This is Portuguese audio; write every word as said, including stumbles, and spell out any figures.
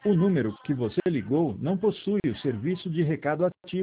O número que você ligou não possui o serviço de recado ativo.